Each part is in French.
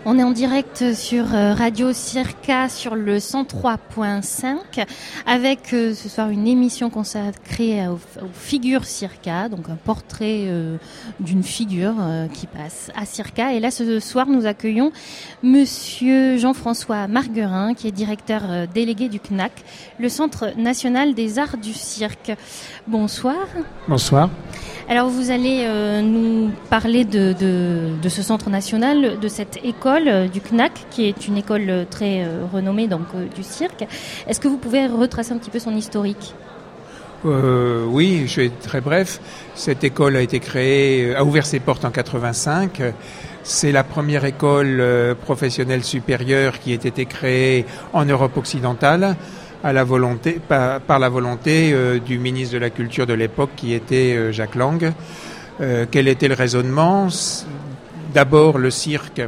On est en direct sur Radio Circa sur le 103.5 avec ce soir une émission consacrée aux figures Circa, donc un portrait d'une figure qui passe à Circa. Et là ce soir nous accueillons Monsieur Jean-François Marguerin qui est directeur délégué du CNAC, le Centre National des Arts du Cirque. Bonsoir. Bonsoir. Alors vous allez nous parler de ce centre national, de cette école du CNAC, qui est une école très renommée donc du cirque. Est-ce que vous pouvez retracer un petit peu son historique ? Oui, je vais être très bref. Cette école a été créée, a ouvert ses portes en 85. C'est la première école professionnelle supérieure qui ait été créée en Europe occidentale par la volonté du ministre de la Culture de l'époque qui était Jacques Lang. Quel était le raisonnement ? D'abord, le cirque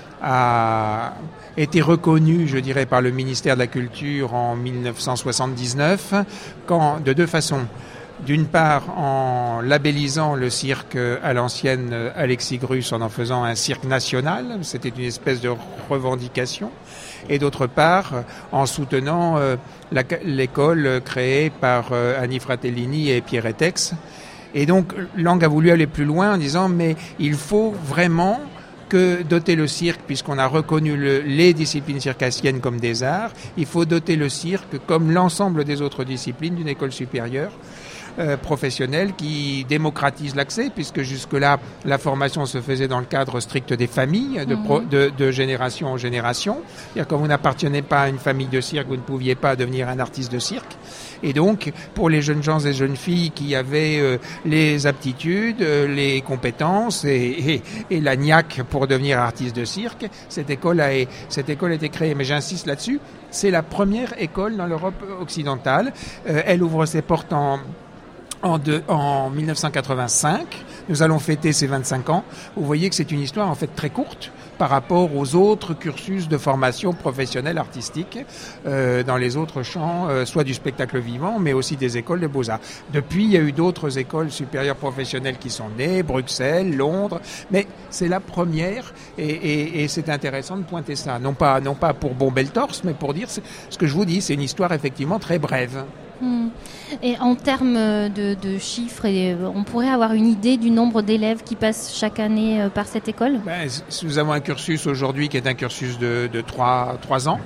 a été reconnu, je dirais, par le ministère de la Culture en 1979, de deux façons. D'une part, en labellisant le cirque à l'ancienne Alexis Grus, en faisant un cirque national, c'était une espèce de revendication, et d'autre part, en soutenant l'école créée par Annie Fratellini et Pierre Etex. Et donc, Lang a voulu aller plus loin en disant, mais il faut vraiment que doter le cirque, puisqu'on a reconnu les disciplines circassiennes comme des arts, il faut doter le cirque comme l'ensemble des autres disciplines d'une école supérieure professionnelle qui démocratise l'accès, puisque jusque-là, la formation se faisait dans le cadre strict des familles, de génération en génération. C'est-à-dire, quand vous n'appartenez pas à une famille de cirque, vous ne pouviez pas devenir un artiste de cirque. Et donc, pour les jeunes gens et jeunes filles qui avaient les aptitudes, les compétences et la niaque pour devenir artiste de cirque, cette école a été créée. Mais j'insiste là-dessus, c'est la première école dans l'Europe occidentale. Elle ouvre ses portes en 1985, nous allons fêter ses 25 ans. Vous voyez que c'est une histoire en fait très courte par rapport aux autres cursus de formation professionnelle artistique dans les autres champs, soit du spectacle vivant, mais aussi des écoles de beaux-arts. Depuis, il y a eu d'autres écoles supérieures professionnelles qui sont nées, Bruxelles, Londres, mais c'est la première et c'est intéressant de pointer ça. Non pas pour bomber le torse, mais pour dire ce que je vous dis, c'est une histoire effectivement très brève. Et en termes de chiffres, on pourrait avoir une idée du nombre d'élèves qui passent chaque année par cette école ? Nous avons un cursus aujourd'hui qui est un cursus de 3 ans.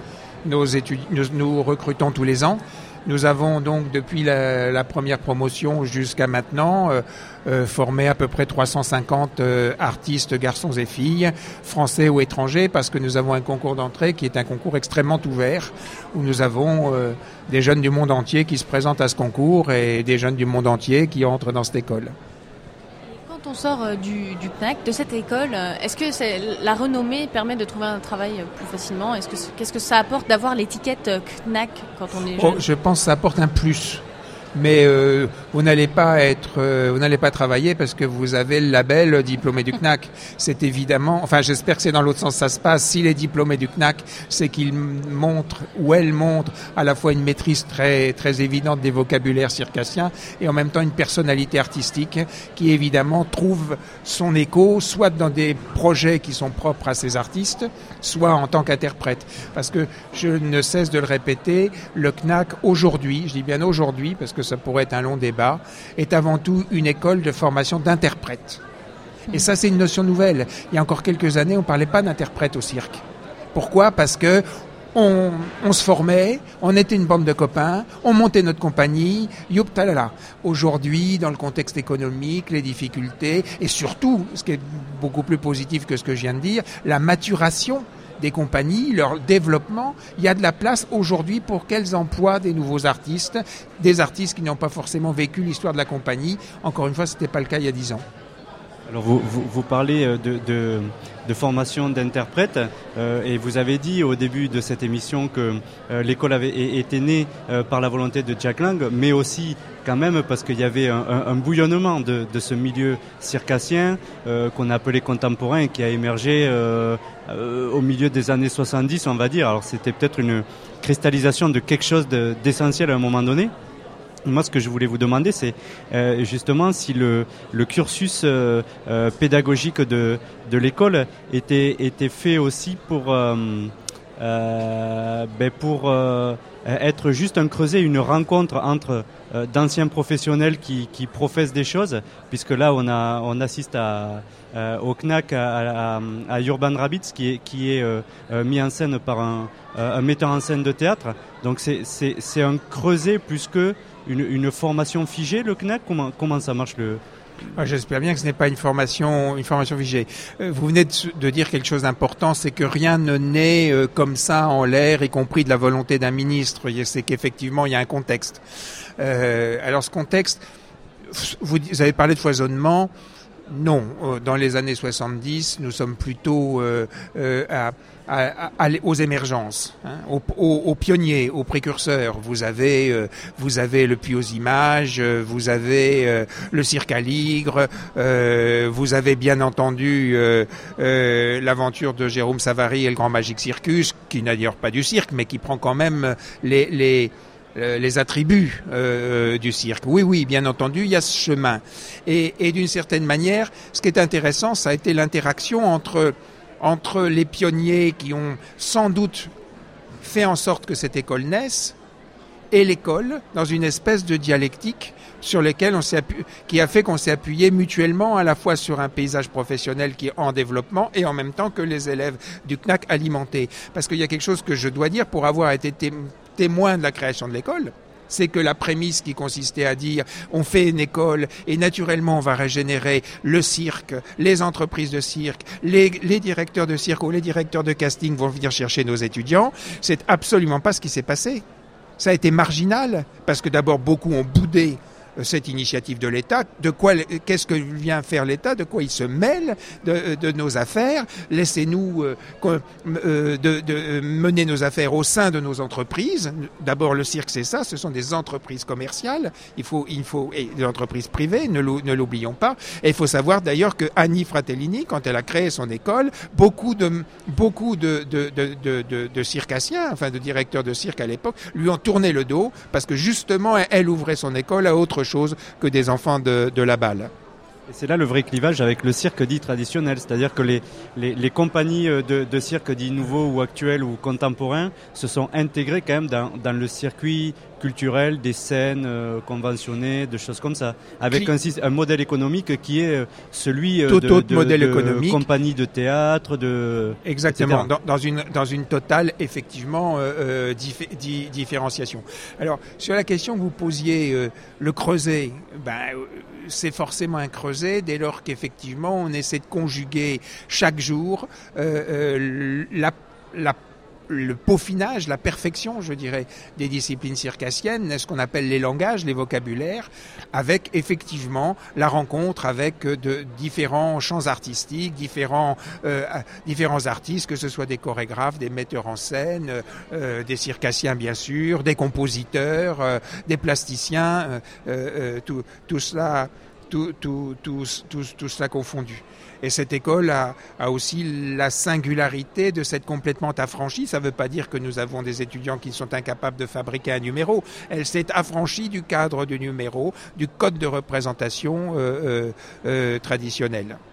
Nous recrutons tous les ans. Nous avons donc, depuis la première promotion jusqu'à maintenant, formé à peu près 350 artistes, garçons et filles, français ou étrangers, parce que nous avons un concours d'entrée qui est un concours extrêmement ouvert, où nous avons des jeunes du monde entier qui se présentent à ce concours et des jeunes du monde entier qui entrent dans cette école. Quand on sort du CNAC, de cette école, est-ce que la renommée permet de trouver un travail plus facilement ? Qu'est-ce que ça apporte d'avoir l'étiquette CNAC quand on est jeune ? Je pense que ça apporte un plus. Mais vous n'allez pas travailler parce que vous avez le label diplômé du CNAC. C'est évidemment, j'espère que c'est dans l'autre sens que ça se passe. S'il est diplômé du CNAC, c'est qu'il montre ou elle montre à la fois une maîtrise très très évidente des vocabulaires circassiens et en même temps une personnalité artistique qui évidemment trouve son écho soit dans des projets qui sont propres à ces artistes, soit en tant qu'interprète. Parce que je ne cesse de le répéter, le CNAC aujourd'hui, je dis bien aujourd'hui parce que ça pourrait être un long débat, est avant tout une école de formation d'interprètes. Et ça, c'est une notion nouvelle. Il y a encore quelques années, on ne parlait pas d'interprète au cirque. Pourquoi ? Parce que on se formait, on était une bande de copains, on montait notre compagnie, youp talala. Aujourd'hui, dans le contexte économique, les difficultés, et surtout, ce qui est beaucoup plus positif que ce que je viens de dire, la maturation des compagnies, leur développement, il y a de la place aujourd'hui pour qu'elles emploient des nouveaux artistes, des artistes qui n'ont pas forcément vécu l'histoire de la compagnie. Encore une fois, ce n'était pas le cas il y a 10 ans. Alors vous parlez de formation d'interprète et vous avez dit au début de cette émission que l'école avait été née par la volonté de Jacques Lang, mais aussi quand même parce qu'il y avait un bouillonnement de ce milieu circassien qu'on appelait contemporain et qui a émergé au milieu des années 70, on va dire. Alors c'était peut-être une cristallisation de quelque chose d'essentiel à un moment donné. Moi, ce que je voulais vous demander, c'est justement si le cursus pédagogique de l'école était fait aussi pour être juste un creuset, une rencontre entre d'anciens professionnels qui professent des choses, puisque là on assiste au CNAC à Urban Rabbits qui est mis en scène par un metteur en scène de théâtre. Donc c'est un creuset plus que une formation figée, le CNAC. Comment ça marche J'espère bien que ce n'est pas une formation figée. Vous venez de dire quelque chose d'important, c'est que rien ne naît comme ça en l'air, y compris de la volonté d'un ministre. C'est qu'effectivement, il y a un contexte. Alors ce contexte, vous avez parlé de foisonnement. Non, dans les années 70, nous sommes plutôt aux émergences, hein, aux pionniers, aux précurseurs. Vous avez le Puy aux images, vous avez le cirque à Ligre, vous avez bien entendu l'aventure de Jérôme Savary et le Grand Magic Circus, qui n'a d'ailleurs pas du cirque, mais qui prend quand même les attributs du cirque. Oui, bien entendu, il y a ce chemin. Et d'une certaine manière, ce qui est intéressant, ça a été l'interaction entre les pionniers qui ont sans doute fait en sorte que cette école naisse et l'école, dans une espèce de dialectique sur lequel qui a fait qu'on s'est appuyé mutuellement à la fois sur un paysage professionnel qui est en développement et en même temps que les élèves du CNAC alimentés. Parce qu'il y a quelque chose que je dois dire pour avoir été témoin de la création de l'école, c'est que la prémisse qui consistait à dire on fait une école et naturellement on va régénérer le cirque, les entreprises de cirque, les directeurs de cirque ou les directeurs de casting vont venir chercher nos étudiants, c'est absolument pas ce qui s'est passé. Ça a été marginal parce que d'abord beaucoup ont boudé cette initiative de l'État. Qu'est-ce que vient faire l'État? De quoi il se mêle de nos affaires? Laissez-nous mener nos affaires au sein de nos entreprises. D'abord, le cirque, c'est ça. Ce sont des entreprises commerciales. Il faut et des entreprises privées. Ne l'oublions pas. Et il faut savoir d'ailleurs que Annie Fratellini, quand elle a créé son école, beaucoup de circassiens, enfin de directeurs de cirque à l'époque, lui ont tourné le dos parce que justement, elle ouvrait son école à autre chose que des enfants de la balle. Et c'est là le vrai clivage avec le cirque dit traditionnel, c'est-à-dire que les compagnies de cirque dit nouveau ou actuel ou contemporain se sont intégrées quand même dans le circuit culturel des scènes conventionnées, de choses comme ça, avec un modèle économique qui est celui de compagnie de théâtre, exactement, dans une totale effectivement différenciation. Alors sur la question que vous posiez, le creuset, c'est forcément un creuset dès lors qu'effectivement on essaie de conjuguer chaque jour le peaufinage, la perfection, je dirais, des disciplines circassiennes, ce qu'on appelle les langages, les vocabulaires, avec effectivement la rencontre avec de différents champs artistiques, différents artistes, que ce soit des chorégraphes, des metteurs en scène, des circassiens bien sûr, des compositeurs, des plasticiens, tout cela confondu. Et cette école a aussi la singularité de s'être complètement affranchie. Ça ne veut pas dire que nous avons des étudiants qui sont incapables de fabriquer un numéro. Elle s'est affranchie du cadre du numéro, du code de représentation traditionnel.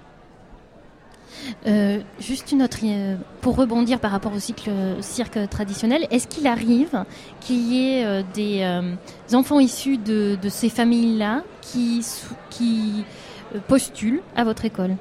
Juste une autre, pour rebondir par rapport au cirque traditionnel, est-ce qu'il arrive qu'il y ait des enfants issus de ces familles-là qui postulent à votre école?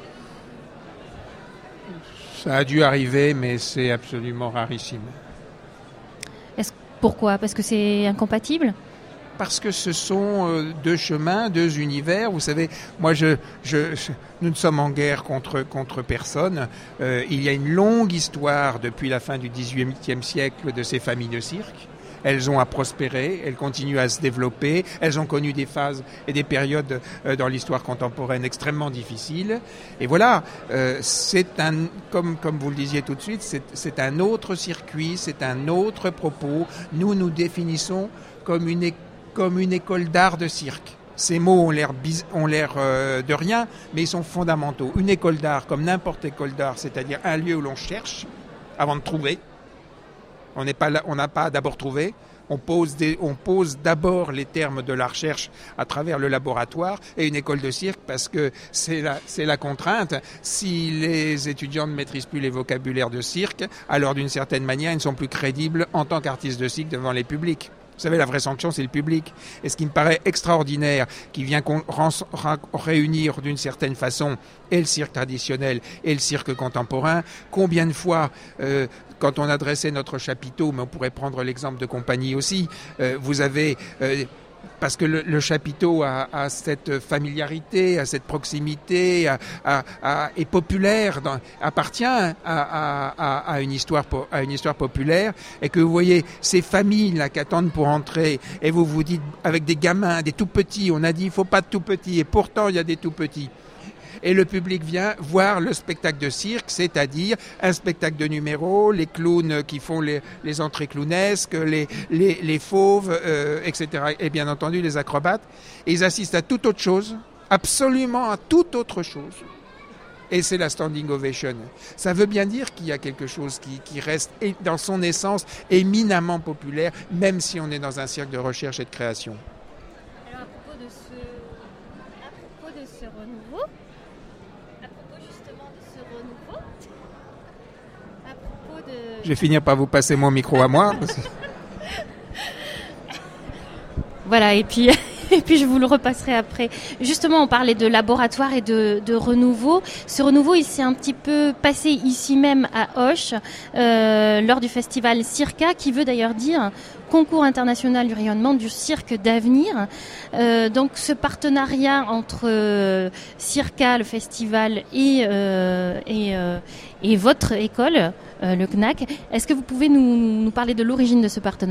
Ça a dû arriver, mais c'est absolument rarissime. Pourquoi? Parce que c'est incompatible? Parce que ce sont deux chemins, deux univers. Vous savez, moi, nous ne sommes en guerre contre personne. Il y a une longue histoire depuis la fin du XVIIIe siècle de ces familles de cirque. Elles ont à prospérer, elles continuent à se développer, elles ont connu des phases et des périodes dans l'histoire contemporaine extrêmement difficiles. Et voilà, c'est comme vous le disiez tout de suite, c'est un autre circuit, c'est un autre propos. Nous définissons comme une école d'art de cirque. Ces mots ont l'air de rien, mais ils sont fondamentaux. Une école d'art, comme n'importe école d'art, c'est-à-dire un lieu où l'on cherche avant de trouver. On n'a pas d'abord trouvé. On pose d'abord les termes de la recherche à travers le laboratoire et une école de cirque parce que c'est la contrainte. Si les étudiants ne maîtrisent plus les vocabulaires de cirque, alors d'une certaine manière, ils ne sont plus crédibles en tant qu'artistes de cirque devant les publics. Vous savez, la vraie sanction, c'est le public. Et ce qui me paraît extraordinaire, qui vient réunir d'une certaine façon et le cirque traditionnel et le cirque contemporain, combien de fois, quand on adressait notre chapiteau, mais on pourrait prendre l'exemple de compagnie aussi, vous avez... parce que le chapiteau a cette familiarité, a cette proximité, est populaire, appartient à une histoire populaire, et que vous voyez ces familles là qui attendent pour entrer, et vous vous dites avec des gamins, des tout petits, on a dit il faut pas de tout petits, et pourtant il y a des tout petits. Et le public vient voir le spectacle de cirque, c'est-à-dire un spectacle de numéros, les clowns qui font les entrées clownesques, les fauves, etc. Et bien entendu les acrobates. Et ils assistent à toute autre chose, absolument à toute autre chose. Et c'est la standing ovation. Ça veut bien dire qu'il y a quelque chose qui reste dans son essence éminemment populaire, même si on est dans un cirque de recherche et de création. Alors à propos de ce renouveau, je vais finir par vous passer mon micro à moi. Voilà, et puis je vous le repasserai après. Justement, on parlait de laboratoire et de renouveau. Ce renouveau, il s'est un petit peu passé ici même à Auch, lors du festival Circa, qui veut d'ailleurs dire Concours international du rayonnement du cirque d'avenir. Donc ce partenariat entre Circa, le festival, et votre école, le CNAC, est-ce que vous pouvez nous parler de l'origine de ce partenariat ?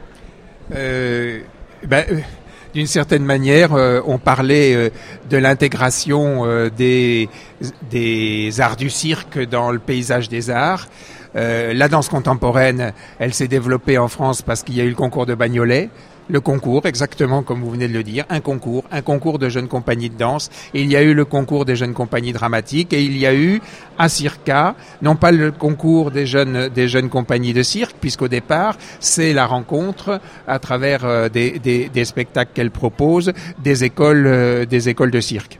D'une certaine manière, on parlait de l'intégration des arts du cirque dans le paysage des arts. La danse contemporaine, elle s'est développée en France parce qu'il y a eu le concours de Bagnolet. Le concours, exactement comme vous venez de le dire, un concours de jeunes compagnies de danse. Et il y a eu le concours des jeunes compagnies dramatiques et il y a eu à Circa, non pas le concours des jeunes compagnies de cirque, puisqu'au départ, c'est la rencontre à travers des spectacles qu'elle propose, des écoles de cirque.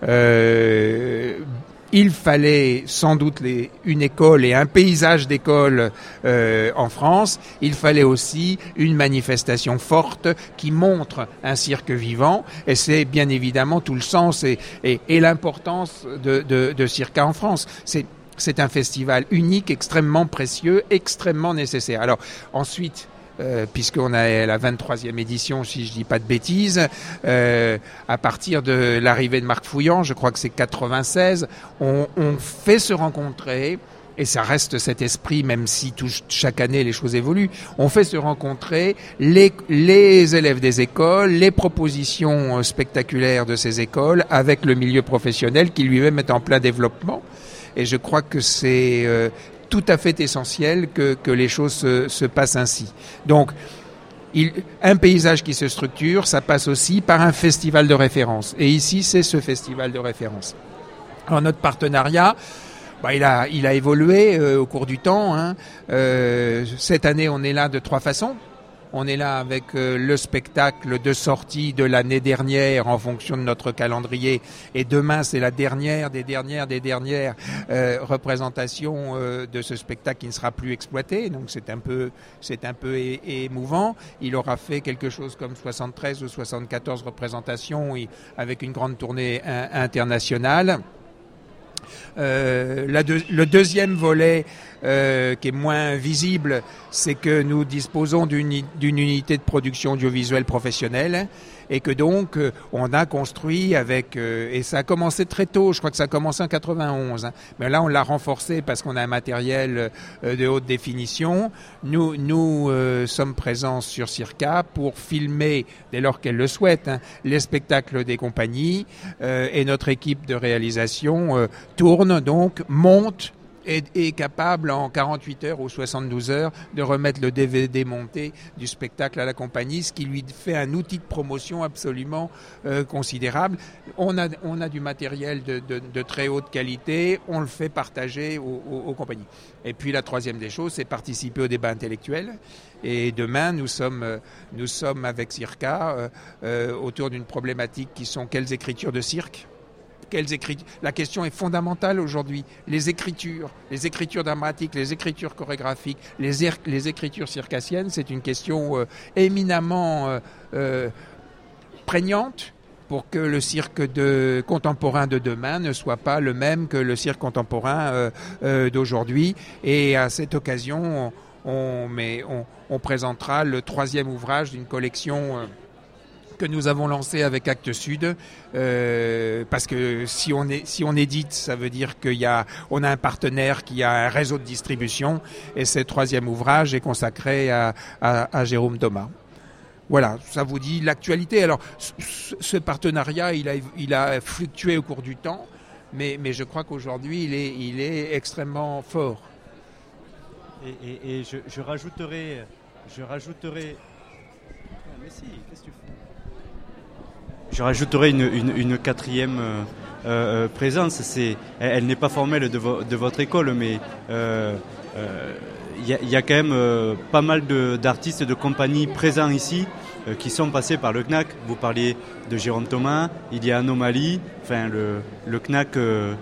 Il fallait sans doute une école et un paysage d'école en France. Il fallait aussi une manifestation forte qui montre un cirque vivant. Et c'est bien évidemment tout le sens et l'importance de Circa en France. C'est un festival unique, extrêmement précieux, extrêmement nécessaire. Alors ensuite, puisqu'on a la 23e édition, si je dis pas de bêtises, à partir de l'arrivée de Marc Fouillant, je crois que c'est 96, on fait se rencontrer, et ça reste cet esprit, même si chaque année les choses évoluent, on fait se rencontrer les élèves des écoles, les propositions spectaculaires de ces écoles, avec le milieu professionnel qui lui-même est en plein développement. Et je crois que c'est tout à fait essentiel que les choses se passent ainsi. Donc, un paysage qui se structure, ça passe aussi par un festival de référence. Et ici, c'est ce festival de référence. Alors, notre partenariat, il a évolué au cours du temps. Cette année, on est là de 3 façons. On est là avec le spectacle de sortie de l'année dernière en fonction de notre calendrier. Et demain, c'est la dernière des dernières représentations de ce spectacle qui ne sera plus exploité. Donc c'est un peu émouvant. Il aura fait quelque chose comme 73 ou 74 représentations avec une grande tournée internationale. Le deuxième volet qui est moins visible, c'est que nous disposons d'une unité de production audiovisuelle professionnelle et que donc on a construit avec et ça a commencé très tôt, je crois que ça a commencé en 91, mais là on l'a renforcé parce qu'on a un matériel de haute définition. Nous sommes présents sur Circa pour filmer, dès lors qu'elle le souhaite, les spectacles des compagnies et notre équipe de réalisation tourne donc, monte est capable en 48 heures ou 72 heures de remettre le DVD monté du spectacle à la compagnie, ce qui lui fait un outil de promotion absolument considérable. On a du matériel de très haute qualité, on le fait partager aux compagnies. Et puis la troisième des choses, c'est participer au débat intellectuel. Et demain, nous sommes avec Circa autour d'une problématique qui sont quelles écritures de cirque. La question est fondamentale aujourd'hui. Les écritures dramatiques, les écritures chorégraphiques, les écritures circassiennes, c'est une question éminemment prégnante pour que le cirque contemporain de demain ne soit pas le même que le cirque contemporain d'aujourd'hui. Et à cette occasion, on présentera le troisième ouvrage d'une collection que nous avons lancé avec Actes Sud, parce que si on édite, ça veut dire on a un partenaire qui a un réseau de distribution, et ce troisième ouvrage est consacré à Jérôme Thomas. Voilà, ça vous dit l'actualité. Alors, ce partenariat, il a fluctué au cours du temps, mais je crois qu'aujourd'hui, il est extrêmement fort. Et je rajouterai. Mais si, qu'est-ce que tu fais ? Je rajouterai une quatrième présence. Elle n'est pas formelle de votre école, mais il y a quand même pas mal d'artistes et de compagnies présents ici qui sont passés par le CNAC. Vous parliez de Jérôme Thomas, il y a Anomalie. Enfin, le CNAC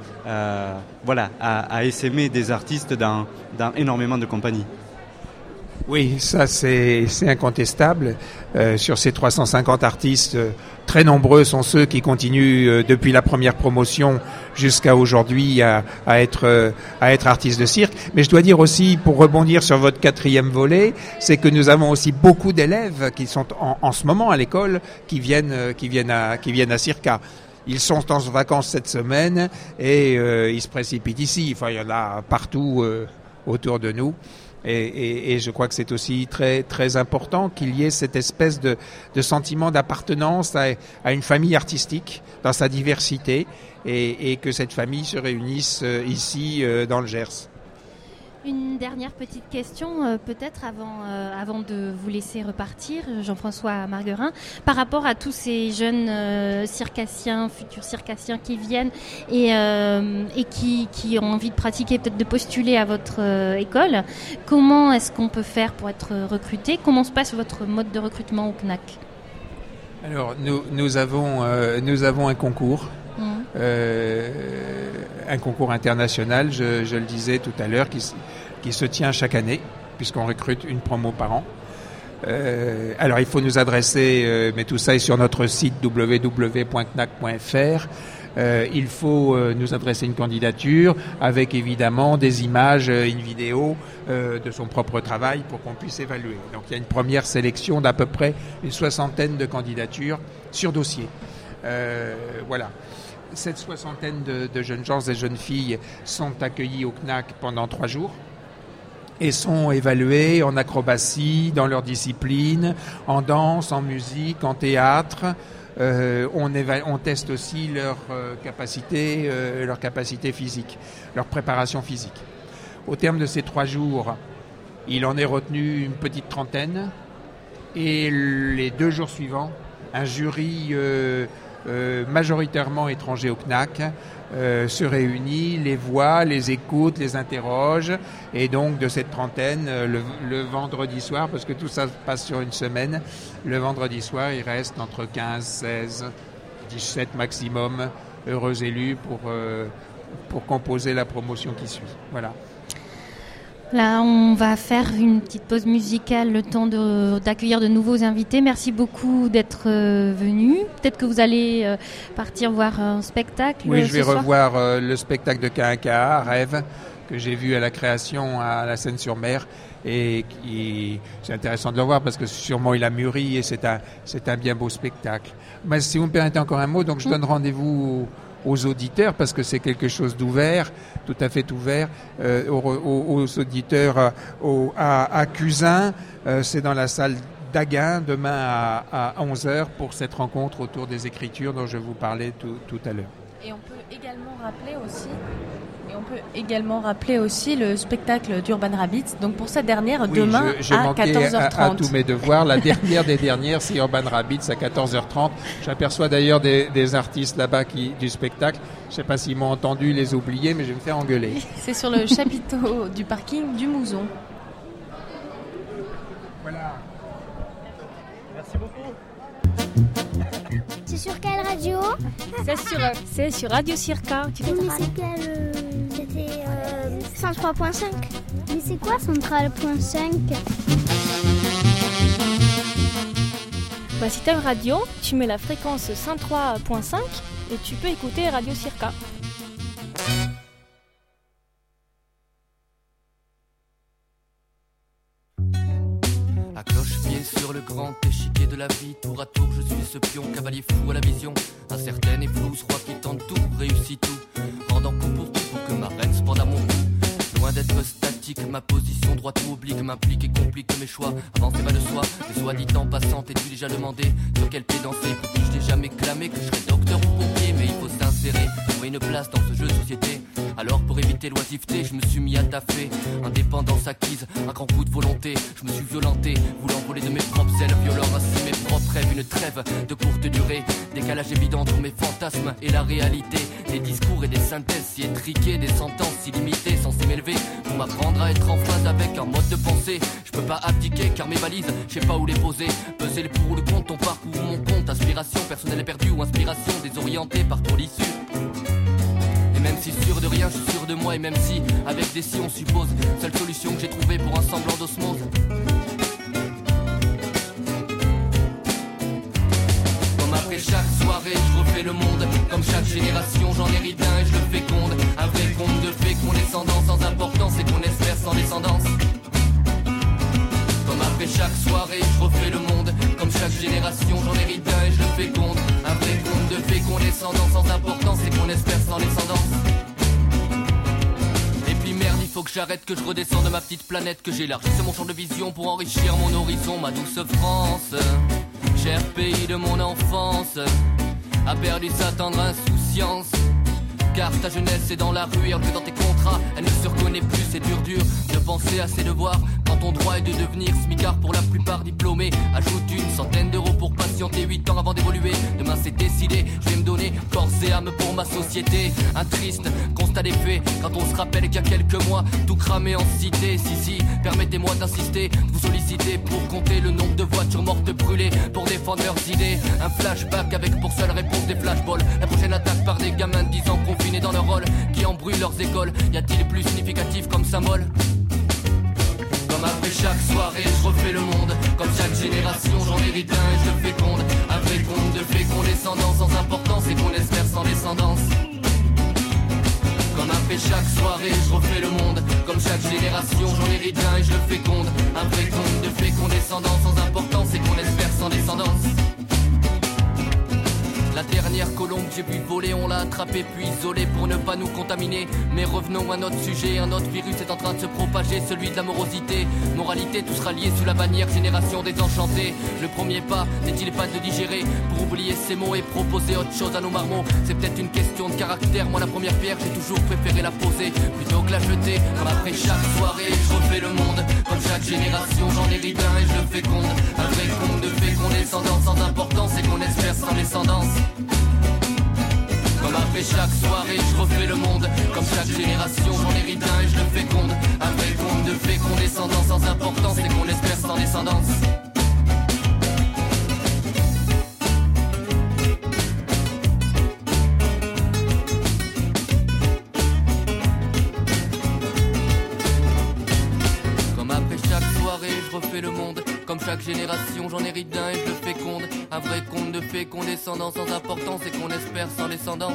a essaimé des artistes dans énormément de compagnies. Oui, ça c'est incontestable. Sur ces 350 artistes, très nombreux sont ceux qui continuent depuis la première promotion jusqu'à aujourd'hui à être artistes de cirque. Mais je dois dire aussi, pour rebondir sur votre quatrième volet, c'est que nous avons aussi beaucoup d'élèves qui sont en ce moment à l'école qui viennent à Circa. Ils sont en vacances cette semaine et ils se précipitent ici. Enfin, il y en a partout autour de nous. Et je crois que c'est aussi très très important qu'il y ait cette espèce de sentiment d'appartenance à une famille artistique dans sa diversité et que cette famille se réunisse ici dans le Gers. Une dernière petite question, peut-être avant de vous laisser repartir, Jean-François Marguerin, par rapport à tous ces jeunes circassiens, futurs circassiens qui viennent et qui ont envie de pratiquer, peut-être de postuler à votre école. Comment est-ce qu'on peut faire pour être recruté ? Comment se passe votre mode de recrutement au CNAC ? Alors, nous avons un concours. Un concours international, je le disais tout à l'heure, qui se tient chaque année, puisqu'on recrute une promo par an. Alors il faut nous adresser, mais tout ça est sur notre site www.cnac.fr. Il faut nous adresser une candidature avec évidemment des images, une vidéo de son propre travail pour qu'on puisse évaluer. Donc il y a une première sélection d'à peu près une 60aine de candidatures sur dossier. Voilà. Cette 60aine de jeunes gens et jeunes filles sont accueillis au CNAC pendant 3 jours et sont évalués en acrobatie, dans leur discipline, en danse, en musique, en théâtre. On teste aussi leur capacité physique, leur préparation physique. Au terme de ces 3 jours, il en est retenu une petite trentaine et les 2 jours suivants, un jury majoritairement étrangers au CNAC se réunit, les voit, les écoute, les interroge, et donc de cette trentaine, le vendredi soir, parce que tout ça passe sur une semaine, le vendredi soir il reste entre 15, 16, 17 maximum heureux élus pour composer la promotion qui suit. Voilà. Là, on va faire une petite pause musicale, le temps d'accueillir de nouveaux invités. Merci beaucoup d'être venus. Peut-être que vous allez partir voir un spectacle. Oui, je vais revoir le spectacle de K1KA, Rêve, que j'ai vu à la création à la Seine-sur-Mer. Et c'est intéressant de le voir parce que sûrement il a mûri et c'est un bien beau spectacle. Mais si vous me permettez encore un mot, donc je donne rendez-vous aux auditeurs, parce que c'est quelque chose d'ouvert, tout à fait ouvert, aux auditeurs à Cusin. C'est dans la salle d'Aguin, demain à 11h, pour cette rencontre autour des écritures dont je vous parlais tout à l'heure. Et on peut également rappeler aussi Et on peut également rappeler aussi le spectacle d'Urban Rabbit. Donc pour cette dernière, demain je à manquais 14h30. à tous mes devoirs. La dernière des dernières, c'est Urban Rabbit à 14h30. J'aperçois d'ailleurs des artistes là-bas du spectacle. Je ne sais pas s'ils m'ont entendu les oublier, mais je vais me faire engueuler. C'est sur le chapiteau du parking du Mouzon. Voilà. Merci beaucoup. C'est sur quelle radio? C'est sur Radio Circa. Mais c'est quelle C'était 103.5. Mais c'est quoi Central.5? Si t'as une radio, tu mets la fréquence 103.5 et tu peux écouter Radio Circa. À cloche-pied sur le grand échiquier de la vie, tour à tour je suis ce pion, cavalier fou à la vision, incertaine et flouze, roi qui tente tout, réussit tout, rendant coup pour que ma reine se pende à mon cou. Loin d'être statique, ma position droite ou oblique m'implique et complique mes choix. Avancer va de soi, mais soit dit en passant, t'es-tu déjà demandé sur quel pied danser? Puis-je déjà m'éclamer que je serais docteur ou pompier? Mais il faut s'insérer, trouver une place dans ce jeu de société. Alors pour éviter l'oisiveté, je me suis mis à taffer. Indépendance acquise, un grand coup de volonté. Je me suis violenté, voulant voler de mes propres ailes, violant ainsi mes propres rêves. Une trêve de courte durée, décalage évident entre mes fantasmes et la réalité. Des discours et des synthèses si étriquées, des sentences illimitées censées m'élever pour m'apprendre à être en phase avec un mode de pensée. Je peux pas abdiquer car mes valises, je sais pas où les poser. Peser le pour ou le contre, ton parcours ou mon compte. Aspiration personnelle perdue ou inspiration désorientée par trop l'issue. Et même si sûr de rien, je suis sûr de moi. Et même si, avec des si on suppose, seule solution que j'ai trouvée pour un semblant d'osmose. Comme après chaque soirée, je refais le monde. Comme chaque génération, j'en hérite un et je le féconde. Un vrai conte de fécondescendance sans importance et qu'on espère sans descendance. Comme après chaque soirée, je refais le monde. Comme chaque génération, j'en hérite un et je le féconde. Un vrai conte de fécondescendance sans importance et qu'on espère sans descendance. Et puis merde, il faut que j'arrête, que je redescends de ma petite planète, que j'élargisse mon champ de vision pour enrichir mon horizon. Ma douce France, cher pays de mon enfance, a perdu sa tendre insouciance. Car ta jeunesse est dans la rue et enlevée dans tes contrats. Elle ne se reconnaît plus, c'est dur de penser à ses devoirs. Quand ton droit est de devenir smicard pour la plupart diplômés. Ajoute une centaine d'euros pour patienter 8 ans avant d'évoluer. Demain c'est décidé, je vais me donner corps et âme pour ma société. Un triste constat des faits, quand on se rappelle qu'il y a quelques mois tout cramé en cité. Si, permettez-moi d'insister, de vous solliciter pour compter le nombre de voitures mortes brûlées pour défendre leurs idées. Un flashback avec pour seule réponse des flashballs. La prochaine attaque par des gamins de 10 ans confinés dans leur rôle, qui embrouillent leurs écoles. Y a-t-il plus significatif comme symbole? Comme après chaque soirée, je refais le monde. Comme chaque génération, j'en hérite un et je le féconde. Un vrai conte de fécondescendance sans importance et qu'on espère sans descendance. Comme après chaque soirée, je refais le monde. Comme chaque génération, j'en hérite un et je le féconde. Un vrai conte de fécondescendance sans importance et qu'on espère sans descendance. La dernière colombe que j'ai pu voler, on l'a attrapée puis isolée pour ne pas nous contaminer. Mais revenons à notre sujet, un autre virus est en train de se propager, celui de la morosité. Moralité, tout sera lié sous la bannière génération désenchantée. Le premier pas, n'est-il pas de digérer pour oublier ces mots et proposer autre chose à nos marmots? C'est peut-être une question de caractère, moi la première pierre j'ai toujours préféré la poser plutôt que la jeter. Comme après chaque soirée, je refais le monde. Comme chaque génération, j'en hérite un et je le féconde. Un vrai conte de fécondescendance sans importance et qu'on espère sans descendance. Comme après chaque soirée, je refais le monde. Comme chaque génération, j'en hérite un et je le féconde. Un vrai conte de fécondescendance sans importance et qu'on espère sans descendance. Comme après chaque soirée, je refais le monde. Comme chaque génération, j'en hérite d'un et je le féconde. Un vrai conte de fécondescendance sans importance et qu'on espère sans descendance.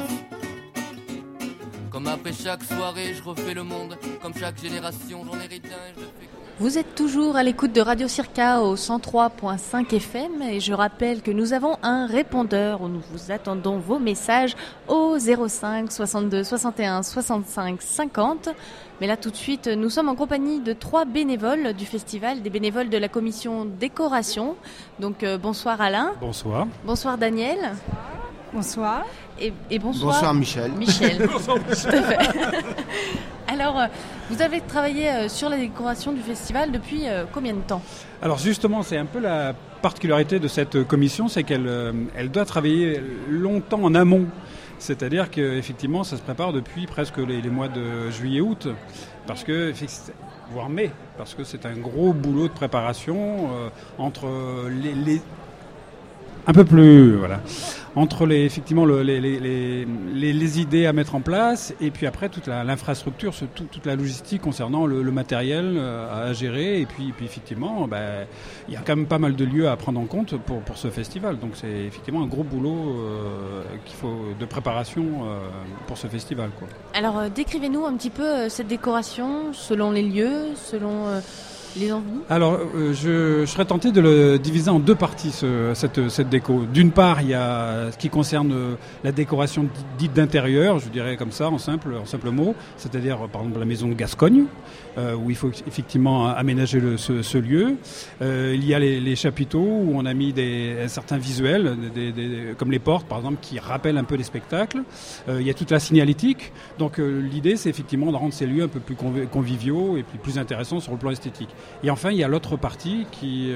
Comme après chaque soirée, je refais le monde. Comme chaque génération, j'en hérite d'un et je le féconde. Vous êtes toujours à l'écoute de Radio Circa au 103.5 FM et je rappelle que nous avons un répondeur où nous vous attendons vos messages au 05 62 61 65 50. Mais là tout de suite, nous sommes en compagnie de 3 bénévoles du festival, des bénévoles de la commission décoration. Donc bonsoir Alain. Bonsoir. Bonsoir Daniel. Bonsoir. Et bonsoir. Bonsoir Michel. Michel. Bonsoir Michel. Tout à fait. Alors, vous avez travaillé sur la décoration du festival depuis combien de temps ? Alors justement, c'est un peu la particularité de cette commission, c'est qu'elle doit travailler longtemps en amont. C'est-à-dire qu'effectivement, ça se prépare depuis presque les mois de juillet-août, parce que, voire mai, parce que c'est un gros boulot de préparation entre un peu plus, voilà, entre effectivement les idées à mettre en place et puis après toute l'infrastructure, toute la logistique concernant le matériel à gérer et puis effectivement, il y a quand même pas mal de lieux à prendre en compte pour ce festival. Donc c'est effectivement un gros boulot qu'il faut de préparation pour ce festival, quoi. Alors décrivez-nous un petit peu cette décoration selon les lieux, selon les envies. Alors, je serais tenté de le diviser en deux parties, cette déco. D'une part, il y a ce qui concerne la décoration dite d'intérieur, je dirais comme ça, en simple mot, c'est-à-dire, par exemple, la maison de Gascogne, où il faut effectivement aménager ce lieu. Il y a les chapiteaux, où on a mis certains visuels, comme les portes, par exemple, qui rappellent un peu les spectacles. Il y a toute la signalétique. Donc, l'idée, c'est effectivement de rendre ces lieux un peu plus conviviaux et puis plus intéressants sur le plan esthétique. Et enfin, il y a l'autre partie qui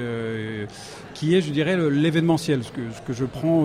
est, je dirais, l'événementiel, ce que je prends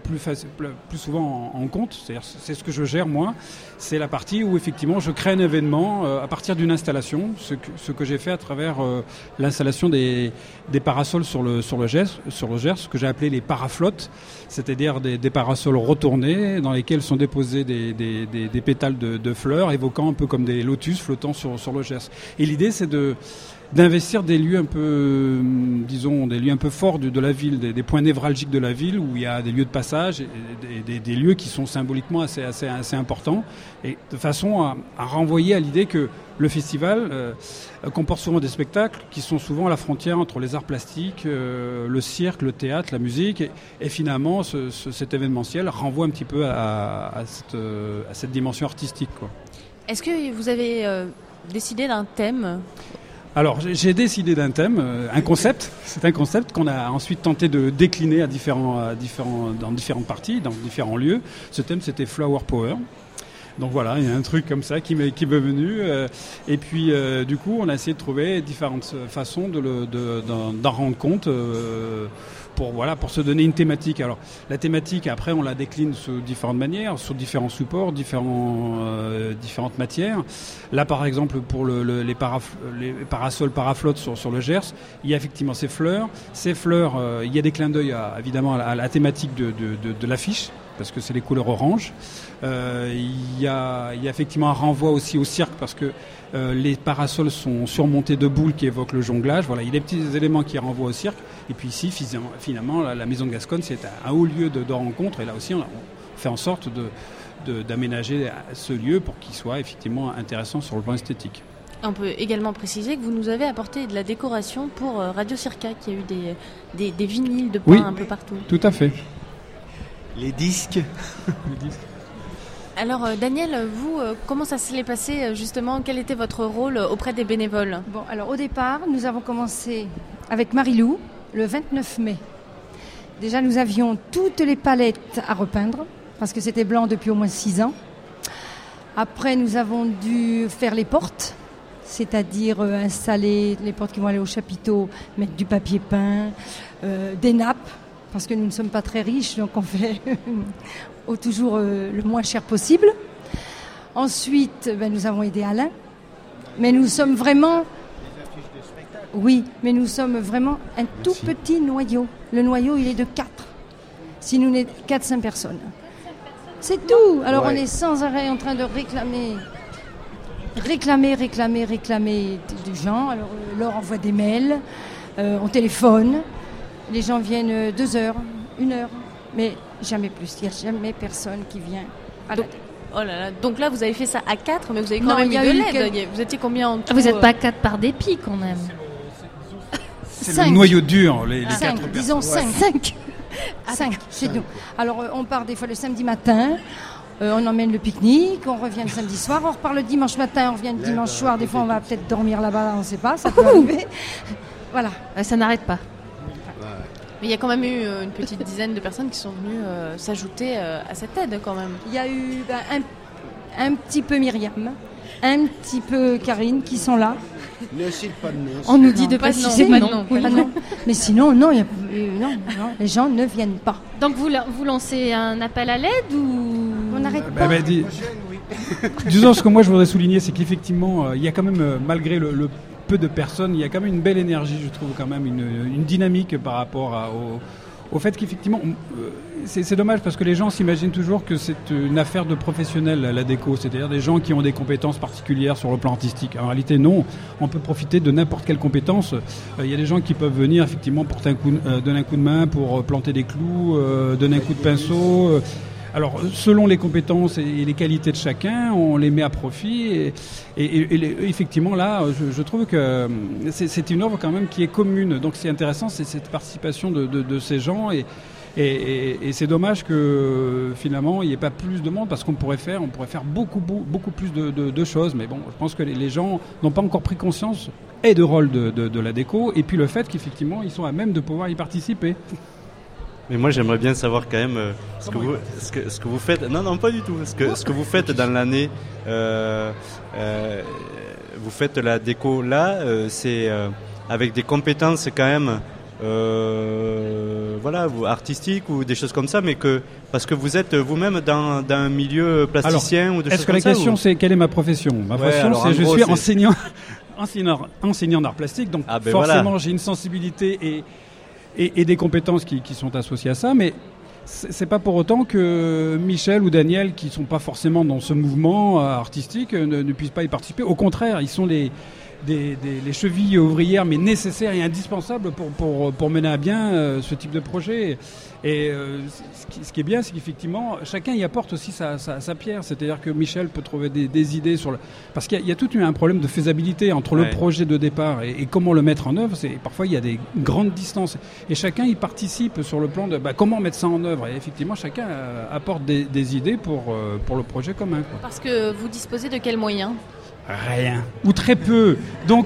plus souvent en compte. C'est ce que je gère, moi. C'est la partie où, effectivement, je crée un événement à partir d'une installation, ce que j'ai fait à travers l'installation des parasols sur le Gers, ce que j'ai appelé les paraflottes, c'est-à-dire des parasols retournés dans lesquels sont déposés des pétales de fleurs, évoquant un peu comme des lotus flottant sur le Gers. Et l'idée, c'est d'investir des lieux un peu, disons, des lieux un peu forts de la ville, des points névralgiques de la ville où il y a des lieux de passage, et des lieux qui sont symboliquement assez importants, et de façon à renvoyer à l'idée que le festival comporte souvent des spectacles qui sont souvent à la frontière entre les arts plastiques, le cirque, le théâtre, la musique, et finalement cet événementiel renvoie un petit peu à cette dimension artistique, quoi. Est-ce que vous avez décidé d'un thème ? Alors, j'ai décidé d'un thème, un concept. C'est un concept qu'on a ensuite tenté de décliner dans différentes parties, dans différents lieux. Ce thème, c'était Flower Power. Donc voilà, il y a un truc comme ça qui m'est venu. Et puis, du coup, on a essayé de trouver différentes façons d'en rendre compte. Pour se donner une thématique. Alors, la thématique, après, on la décline sous différentes manières, sur différents supports, différentes matières. Là, par exemple, pour les parasols paraflottes sur le Gers, il y a effectivement ces fleurs. Ces fleurs, il y a des clins d'œil, évidemment, à la thématique de l'affiche, parce que c'est les couleurs orange. Il y a effectivement un renvoi aussi au cirque, parce que les parasols sont surmontés de boules qui évoquent le jonglage. Voilà, il y a des petits éléments qui renvoient au cirque. Et puis ici, finalement, la maison de Gascogne, c'est un haut lieu de rencontre. Et là aussi, on fait en sorte d'aménager ce lieu pour qu'il soit effectivement intéressant sur le plan esthétique. On peut également préciser que vous nous avez apporté de la décoration pour Radio Circa, qui a eu des vinyles de pain un peu partout. Tout à fait. Les disques. Alors Daniel, vous, comment ça s'est passé justement ? Quel était votre rôle auprès des bénévoles ? Bon, alors au départ, nous avons commencé avec Marilou le 29 mai. Déjà, nous avions toutes les palettes à repeindre parce que c'était blanc depuis au moins 6 ans. Après, nous avons dû faire les portes, c'est-à-dire installer les portes qui vont aller au chapiteau, mettre du papier peint, des nappes, parce que nous ne sommes pas très riches, donc on fait toujours le moins cher possible. Ensuite, nous avons aidé Alain, mais nous sommes vraiment... Oui, mais nous sommes vraiment un tout petit noyau. Le noyau, il est de 4. Si nous n'êtes 4-5 personnes. C'est tout. Alors on est sans arrêt en train de réclamer des gens. Alors Laure envoie des mails, on téléphone. Les gens viennent 2 heures, 1 heure, mais jamais plus. Il n'y a jamais personne qui vient à la... Oh là là, donc là vous avez fait ça à 4, mais vous avez quand même eu de l'aide. Vous étiez combien en tout ? Vous n'êtes pas 4 par dépit quand même. C'est 5. Le noyau dur, les 4 personnes. Disons 5. 5 chez nous. Alors on part des fois le samedi matin, on emmène le pique-nique, on revient le samedi soir, on repart le dimanche matin, on revient le dimanche soir. Des fois on va peut-être dormir là-bas, on ne sait pas, ça peut arriver. Voilà. Ça n'arrête pas. Mais il y a quand même eu une petite dizaine de personnes qui sont venues s'ajouter à cette aide quand même. Il y a eu un petit peu Myriam, un petit peu Karine qui sont là. Ne cite pas de nom. On nous dit de pas non, citer, pas non. de nom. Oui. Ah non. Mais sinon, non, les gens ne viennent pas. Donc vous lancez un appel à l'aide ou on n'arrête pas. Disons, ce que moi je voudrais souligner, c'est qu'effectivement, il y a quand même, malgré le peu de personnes, il y a quand même une belle énergie, je trouve, quand même une dynamique par rapport au fait qu'effectivement, c'est dommage parce que les gens s'imaginent toujours que c'est une affaire de professionnels, la déco, c'est-à-dire des gens qui ont des compétences particulières sur le plan artistique. En réalité, non, on peut profiter de n'importe quelle compétence. Il y a des gens qui peuvent venir effectivement donner un coup de main pour planter des clous, donner un coup de pinceau. Alors, selon les compétences et les qualités de chacun, on les met à profit. Et effectivement, là, je trouve que c'est une œuvre quand même qui est commune. Donc, c'est intéressant, c'est cette participation de ces gens. Et c'est dommage que finalement, il n'y ait pas plus de monde parce qu'on pourrait faire beaucoup plus de choses. Mais bon, je pense que les gens n'ont pas encore pris conscience et du rôle de la déco et puis le fait qu'effectivement, ils sont à même de pouvoir y participer. Mais moi, j'aimerais bien savoir quand même ce que vous faites. Non, pas du tout. Ce que vous faites dans l'année. Vous faites la déco là, c'est avec des compétences quand même, artistiques ou des choses comme ça, mais parce que vous êtes vous-même dans un milieu plasticien. Alors, ou des choses comme ça. Est-ce que la question c'est quelle est ma profession ? Ma profession, c'est je suis enseignant d'art plastique, donc forcément j'ai une sensibilité et des compétences qui sont associées à ça, mais c'est pas pour autant que Michel ou Daniel, qui sont pas forcément dans ce mouvement artistique, ne puissent pas y participer. Au contraire, ils sont les chevilles ouvrières, mais nécessaires et indispensables pour mener à bien ce type de projet. Et ce qui est bien, c'est qu'effectivement, chacun y apporte aussi sa pierre. C'est-à-dire que Michel peut trouver des idées parce qu'il y a tout un problème de faisabilité entre le projet de départ et comment le mettre en œuvre. Parfois, il y a des grandes distances. Et chacun y participe sur le plan de comment mettre ça en œuvre. Et effectivement, chacun apporte des idées pour le projet commun. Parce que vous disposez de quels moyens ? Rien ou très peu, donc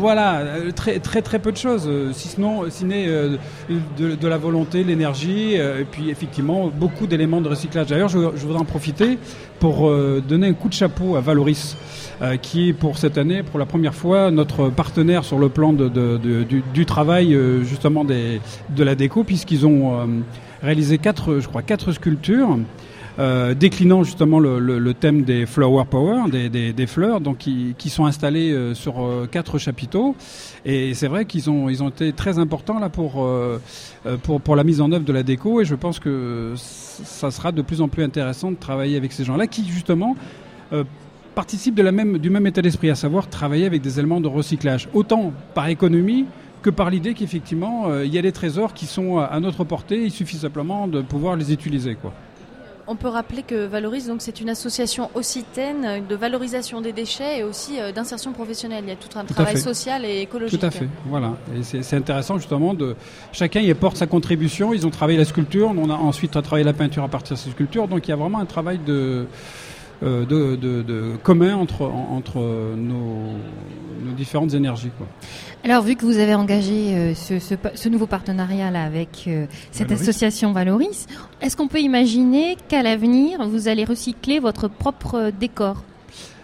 très peu de choses, si n'est de la volonté, l'énergie, et puis effectivement beaucoup d'éléments de recyclage. D'ailleurs, je voudrais en profiter pour donner un coup de chapeau à Valoris, qui est pour cette année, pour la première fois, notre partenaire sur le plan du travail justement de la déco, puisqu'ils ont réalisé 4 sculptures. Déclinant justement le thème des flower power, des fleurs, donc qui sont installés sur 4 chapiteaux. Et c'est vrai qu'ils ont été très importants là pour la mise en œuvre de la déco. Et je pense que ça sera de plus en plus intéressant de travailler avec ces gens-là qui justement participent du même état d'esprit, à savoir travailler avec des éléments de recyclage, autant par économie que par l'idée qu'effectivement il y a des trésors qui sont à notre portée. Il suffit simplement de pouvoir les utiliser, quoi. On peut rappeler que Valoris, donc, c'est une association occitane de valorisation des déchets et aussi d'insertion professionnelle. Il y a tout un travail social et écologique. Tout à fait, voilà. Et c'est intéressant justement chacun y apporte sa contribution. Ils ont travaillé la sculpture, on a ensuite travaillé la peinture à partir de ces sculptures. Donc il y a vraiment un travail de commun entre nos différentes énergies, quoi. Alors, vu que vous avez engagé ce nouveau partenariat là avec cette Valoris. Association Valoris, est-ce qu'on peut imaginer qu'à l'avenir, vous allez recycler votre propre décoration ?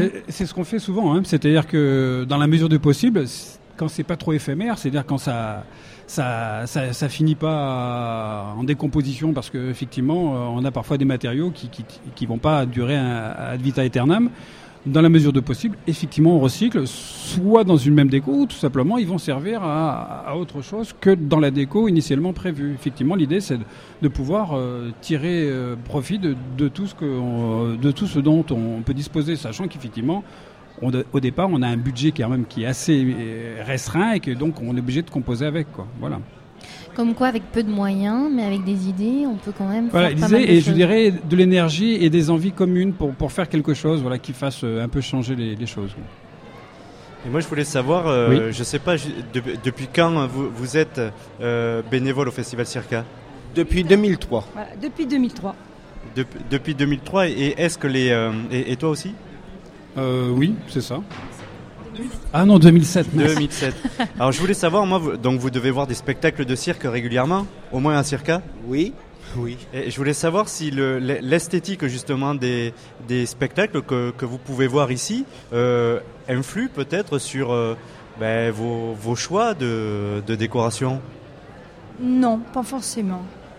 C'est ce qu'on fait souvent, hein. C'est-à-dire que dans la mesure du possible, quand c'est pas trop éphémère, c'est-à-dire quand ça finit pas en décomposition, parce que effectivement, on a parfois des matériaux qui vont pas durer ad vitam aeternam. Dans la mesure de possible, effectivement, on recycle, soit dans une même déco, ou tout simplement, ils vont servir à autre chose que dans la déco initialement prévue. Effectivement, l'idée, c'est de pouvoir tirer profit de tout ce dont on peut disposer, sachant qu'effectivement, au départ, on a un budget qui est assez restreint et que donc on est obligé de composer avec, quoi. Voilà. Comme quoi, avec peu de moyens, mais avec des idées, on peut quand même faire pas mal de et choses. Je dirais de l'énergie et des envies communes pour faire quelque chose, qui fasse un peu changer les choses. Et moi, je voulais savoir, oui. Je sais pas, depuis quand vous êtes bénévole au Festival Circa ? Depuis 2003. Voilà, depuis 2003. Depuis 2003, et est-ce que et toi aussi ? Oui, c'est ça. Ah non, 2007. 2007. Alors je voulais savoir, moi, donc vous devez voir des spectacles de cirque régulièrement, au moins à Circa. Oui. Oui. Et je voulais savoir si l'esthétique justement des spectacles que vous pouvez voir ici influe peut-être sur vos choix de décoration. Non, pas forcément.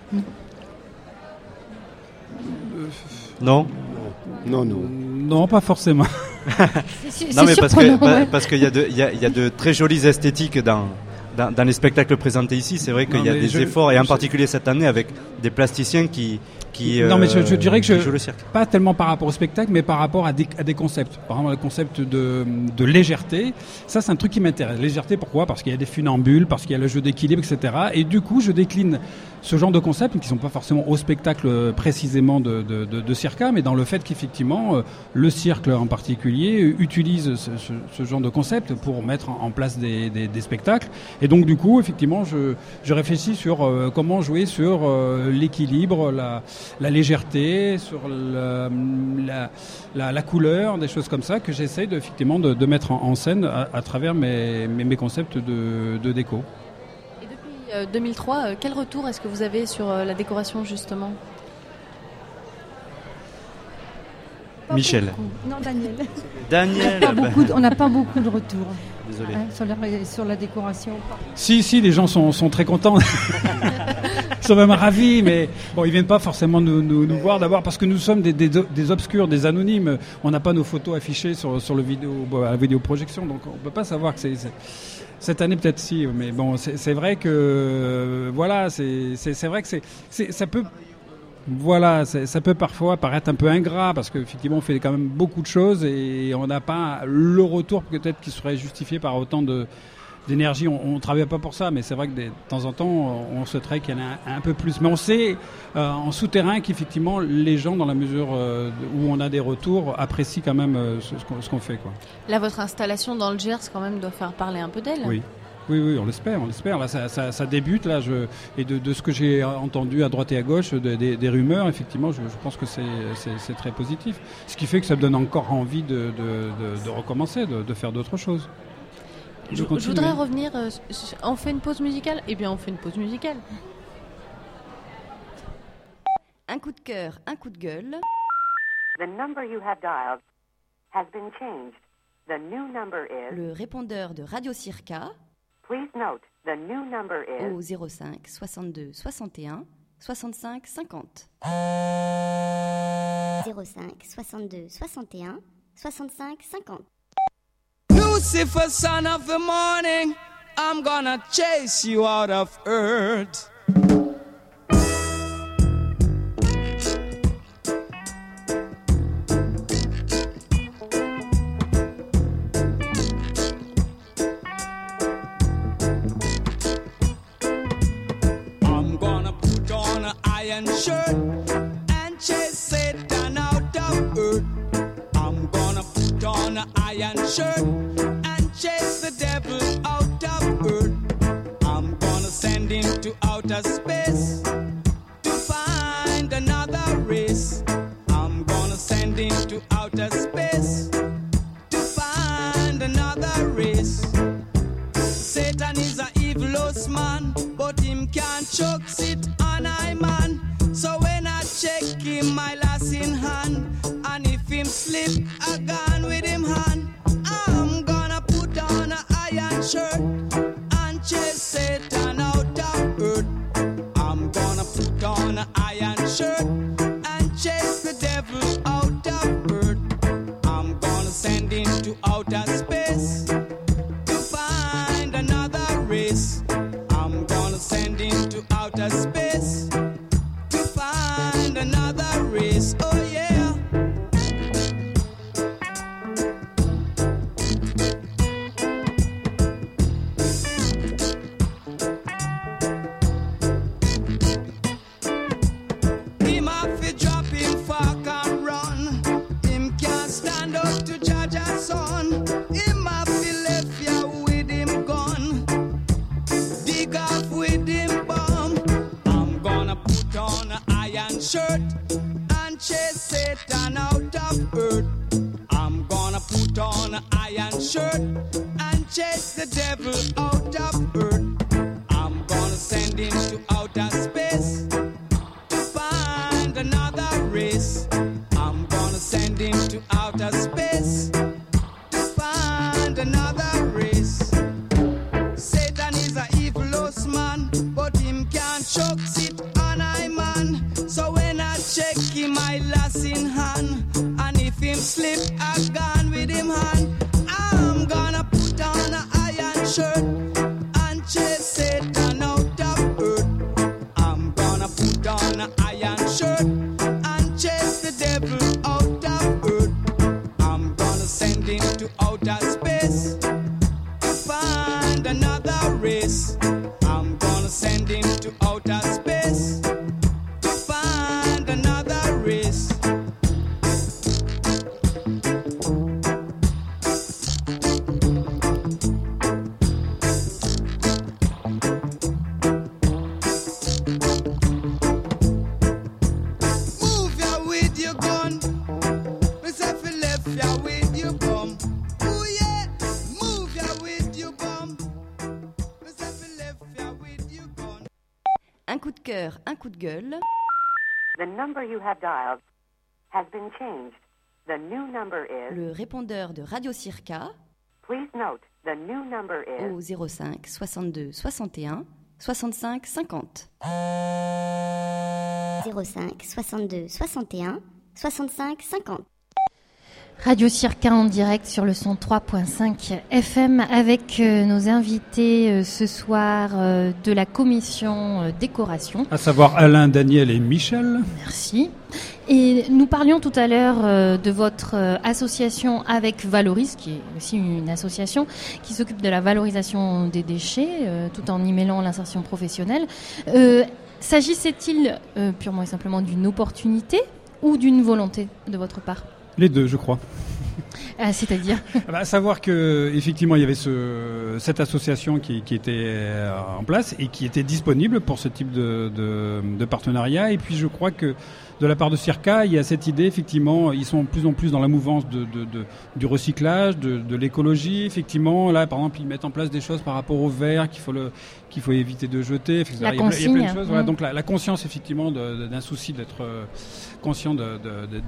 Non. Non, pas forcément. Non, mais parce qu'il y a de très jolies esthétiques dans les spectacles présentés ici. C'est vrai qu'il y a des efforts, et en particulier cette année avec des plasticiens qui non, mais je dirais que jouent le cirque. Pas tellement par rapport au spectacle, mais par rapport à des concepts. Par exemple, le concept de légèreté. Ça, c'est un truc qui m'intéresse. Légèreté, pourquoi ? Parce qu'il y a des funambules, parce qu'il y a le jeu d'équilibre, etc. Et du coup, je décline ce genre de concepts qui sont pas forcément au spectacle précisément de Circa, mais dans le fait qu'effectivement, le cirque en particulier utilise ce genre de concept pour mettre en place des spectacles. Et donc, du coup, effectivement, je réfléchis sur comment jouer sur l'équilibre, la légèreté, sur la couleur, des choses comme ça que j'essaye effectivement de mettre en scène à travers mes concepts de déco. Et depuis 2003, quel retour est-ce que vous avez sur la décoration justement ? Michel. Non, Daniel. On n'a pas beaucoup de retours. Désolé. Sur la décoration. Si, les gens sont très contents. Ils sont même ravis, mais bon, ils viennent pas forcément nous voir d'abord parce que nous sommes des obscurs, des anonymes. On n'a pas nos photos affichées sur la vidéoprojection, donc on peut pas savoir que c'est cette année peut-être si, mais bon, c'est vrai que voilà, c'est vrai que ça peut. Voilà, ça peut parfois paraître un peu ingrat parce qu'effectivement on fait quand même beaucoup de choses et on n'a pas le retour peut-être qui serait justifié par autant d'énergie. On ne travaille pas pour ça, mais c'est vrai que de temps en temps on souhaiterait qu'il y en ait un peu plus. Mais on sait en souterrain qu'effectivement les gens, dans la mesure où on a des retours, apprécient quand même ce qu'on fait, quoi. Là, votre installation dans le Gers quand même doit faire parler un peu d'elle. Oui, on l'espère. Là, ça débute, là, et de ce que j'ai entendu à droite et à gauche, des rumeurs, effectivement, je pense que c'est très positif. Ce qui fait que ça me donne encore envie de recommencer, de faire d'autres choses. Je voudrais revenir, on fait une pause musicale ? Eh bien, on fait une pause musicale. Un coup de cœur, un coup de gueule. The number you have dialed has been changed. The new number is... Le répondeur de Radio Circa. Please note, the new number is... Au 05 62 61 65 50. 05 62 61 65 50. Lucifer, son of the morning, I'm gonna chase you out of earth. Shirt and chase Satan out of earth. I'm gonna put on an iron shirt and chase the devil out of earth. I'm gonna send him to outer space to find another race. I'm gonna send him to outer space to find another race. Satan is a evilous man, but him can't choke sit on I man. So when I check him, my lass in hand, and if him slip a gun with him hand, I'm gonna put on an iron shirt and chase Satan out of earth. I'm gonna put on an iron shirt and chase the devil out of earth. I'm gonna send him to outer space to find another race. I'm gonna send him to outer space to find another race. Oh yeah. chase the devil out of earth. I'm gonna send him to outer space to find another race. I'm gonna send him to outer space to find another race. Satan is a evil man, but him can't choke it on I man. So when I check him, I lost in hand, and if him slip, I gone with him hand. I'm gonna put on an iron shirt and chase Satan out of earth. I'm gonna put on an iron shirt and chase the devil out of earth. I'm gonna send him to outer space to find another race. I'm gonna send him to outer space to find another race. Move ya with your gun, myself left ya with your bum. Ooh yeah, move ya with your bum. Un coup de cœur, un coup de gueule. The number you have dialed has been changed. The new number is... Le répondeur de Radio Circa. Please note, the new number is... Au 05 62 61 65 50. 05 62 61 65 50. Radio Circa en direct sur le 103.5 FM avec nos invités ce soir de la commission décoration. À savoir Alain, Daniel et Michel. Merci. Et nous parlions tout à l'heure de votre association avec Valoris, qui est aussi une association qui s'occupe de la valorisation des déchets tout en y mêlant l'insertion professionnelle. S'agissait-il purement et simplement d'une opportunité ou d'une volonté de votre part ? Les deux, je crois. C'est-à-dire À savoir que effectivement il y avait cette association qui était en place et qui était disponible pour ce type de partenariat. Et puis je crois que de la part de Circa, il y a cette idée, effectivement, ils sont de plus en plus dans la mouvance du recyclage, de l'écologie. Effectivement, là, par exemple, ils mettent en place des choses par rapport au verre qu'il faut éviter de jeter. Etc. La il y a plein de choses. Voilà, Mmh. donc la conscience, effectivement, d'un souci d'être conscient de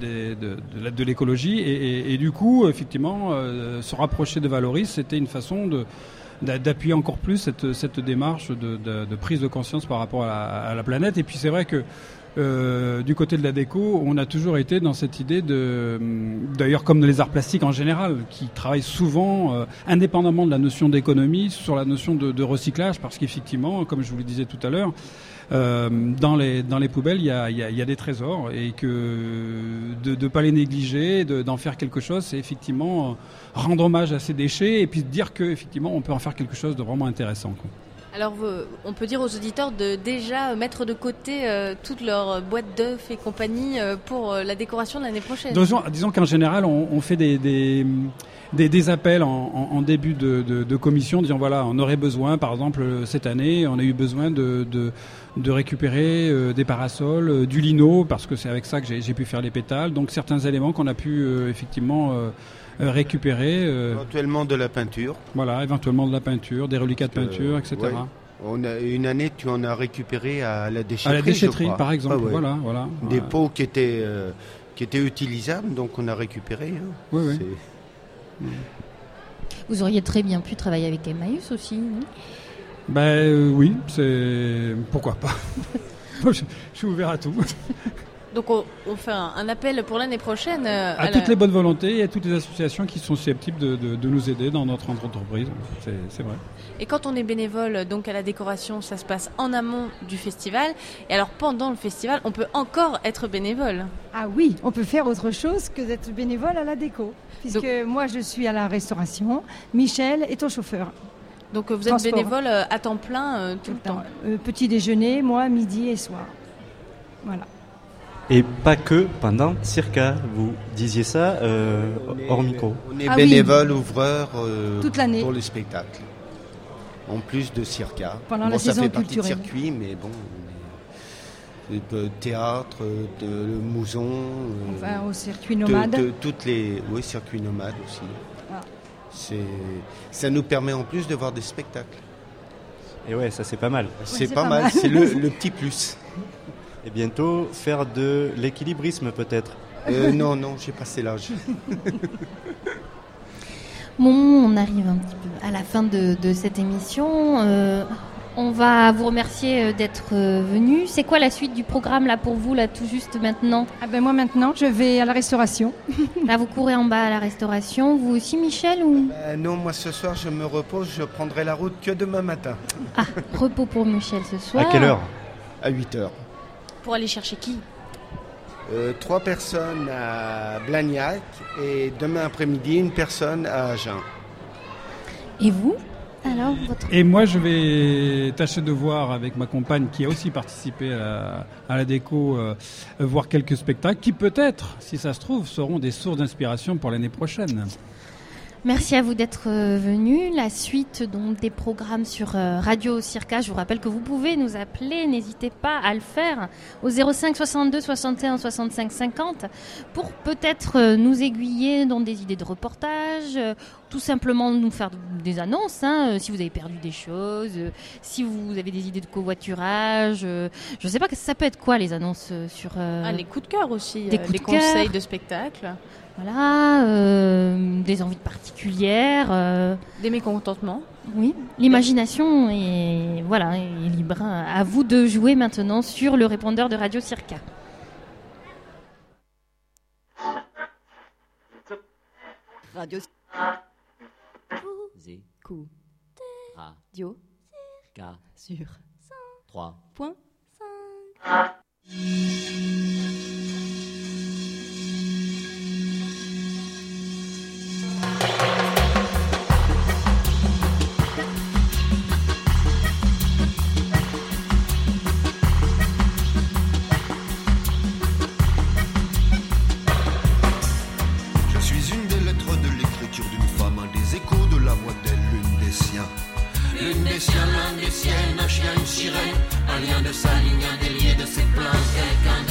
l'écologie. Et du coup, effectivement, se rapprocher de Valoris, c'était une façon d'appuyer encore plus cette démarche de prise de conscience par rapport à la planète. Et puis c'est vrai que du côté de la déco, on a toujours été dans cette idée d'ailleurs comme les arts plastiques en général, qui travaillent souvent, indépendamment de la notion d'économie, sur la notion de recyclage, parce qu'effectivement, comme je vous le disais tout à l'heure, dans les poubelles, il y a des trésors, et que de pas les négliger, d'en faire quelque chose, c'est effectivement rendre hommage à ces déchets, et puis dire que effectivement, on peut en faire quelque chose de vraiment intéressant, quoi. Alors, on peut dire aux auditeurs de déjà mettre de côté toutes leurs boîtes d'œufs et compagnie pour la décoration de l'année prochaine. Disons qu'en général, on fait des appels en début de commission, disant voilà, on aurait besoin, par exemple, cette année, on a eu besoin de récupérer des parasols, du lino, parce que c'est avec ça que j'ai pu faire les pétales. Donc certains éléments qu'on a pu effectivement récupérer. Éventuellement de la peinture. Voilà, éventuellement de la peinture, des reliquats de peinture, etc. Ouais. Une année, tu en as récupéré à la déchetterie. À la déchetterie, je crois. par exemple. Ouais. Voilà. Des pots qui étaient utilisables, donc on a récupéré. Hein. Oui. Vous auriez très bien pu travailler avec Emmaüs aussi, non ? Oui, c'est pourquoi pas. Je suis ouvert à tout. Donc on fait un appel pour l'année prochaine. À toutes les bonnes volontés et à toutes les associations qui sont susceptibles de nous aider dans notre entreprise. C'est vrai. Et quand on est bénévole donc à la décoration, ça se passe en amont du festival. Et alors pendant le festival, on peut encore être bénévole. Ah oui, on peut faire autre chose que d'être bénévole à la déco. Puisque moi je suis à la restauration, Michel est au chauffeur. Donc vous êtes bénévole à temps plein tout le temps. Petit déjeuner, moi, midi et soir. Voilà. Et pas que pendant Circa, vous disiez ça hors micro. On est bénévole, ouvreur toute l'année pour le spectacle. En plus de Circa. Pendant la saison culturelle. Ça fait partie de circuit, mais bon, théâtre, le Mouzon. Enfin, au circuit nomade. Circuits nomades aussi. Ah. Ça nous permet en plus de voir des spectacles. Et ouais, ça c'est pas mal. C'est pas mal, c'est le petit plus. Et bientôt, faire de l'équilibrisme peut-être. Non, j'ai passé l'âge. Bon, on arrive un petit peu à la fin de cette émission. On va vous remercier d'être venu. C'est quoi la suite du programme là pour vous, là tout juste maintenant? Moi maintenant, je vais à la restauration. Là, vous courez en bas à la restauration. Vous aussi, Michel ou... Non, moi ce soir, je me repose. Je prendrai la route que demain matin. Ah, repos pour Michel ce soir. À quelle heure? À 8h. Pour aller chercher qui? 3 personnes à Blagnac et demain après-midi, une personne à Agen. Et vous? Alors, Et moi, je vais tâcher de voir avec ma compagne qui a aussi participé à la déco, voir quelques spectacles qui peut-être, si ça se trouve, seront des sources d'inspiration pour l'année prochaine. Merci à vous d'être venus. La suite donc des programmes sur Radio Circa. Je vous rappelle que vous pouvez nous appeler. N'hésitez pas à le faire au 05 62 61 65 50 pour peut-être nous aiguiller dans des idées de reportage, tout simplement nous faire des annonces. Si vous avez perdu des choses, si vous avez des idées de covoiturage. Je ne sais pas, ça peut être quoi les annonces sur... les coups de cœur aussi, des coups les de cœur. conseils de spectacle. Voilà, des envies particulières. Des mécontentements. Oui, l'imagination est libre. À vous de jouer maintenant sur le répondeur de Radio Circa. Radio Radio sur 3.5. Je suis une des lettres de l'écriture d'une femme, un des échos de la voix d'elle, l'une des siens. L'une des siens, l'un des siennes, un chien, une sirène, un lien de sa ligne, un délié de ses plans, quelqu'un